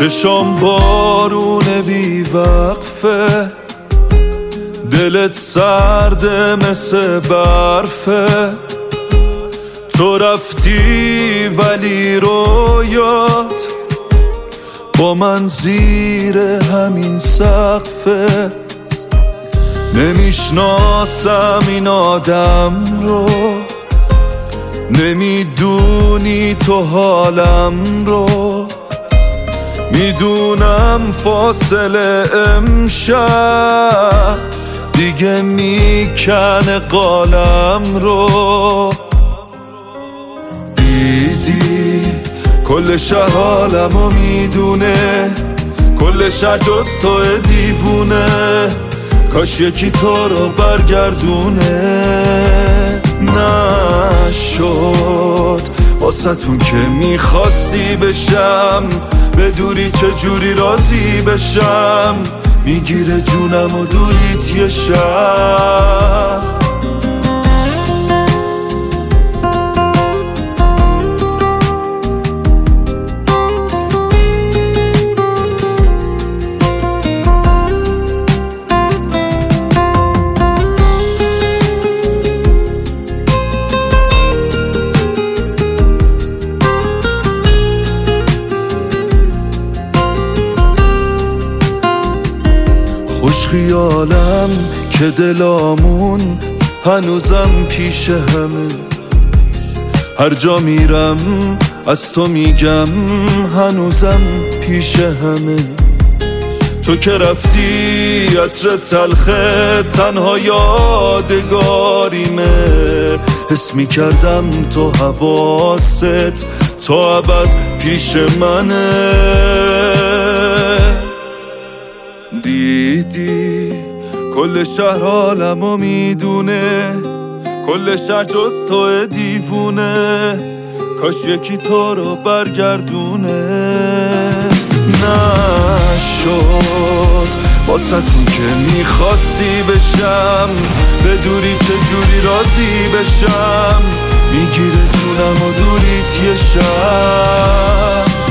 چشام بارون بی وقفه، دلت سرده مثل برفه. تو رفتی ولی رویات با من زیر همین سقفه. نمیشناسم این آدم رو، نمیدونی تو حالم رو. میدونم فاصله امشب دیگه میکنه قالم رو. دیدی کل شهر حالمو میدونه، کل شهر جز تو دیوونه. کاش یکی تو رو برگردونه. نشد واسه‌تون که میخواستی بشم، بدوری چجوری راضی بشم. میگیره جونم و دوریت یه شب. خوش خیالم که دلامون هنوزم پیش همه. هر جا میرم از تو میگم هنوزم پیش همه. تو که رفتی عطر تلخه تنها یادگاریمه. حس میکردم تو حواست تا ابد پیش منه. دیدی کل شهر حالمو میدونه، کل شهر جز تو دیوونه. کاش یکی تو رو برگردونه. نشد واسه‌تون که میخواستی بشم، بدوری چجوری راضی بشم. میگیره جونم و دوریت یه شب.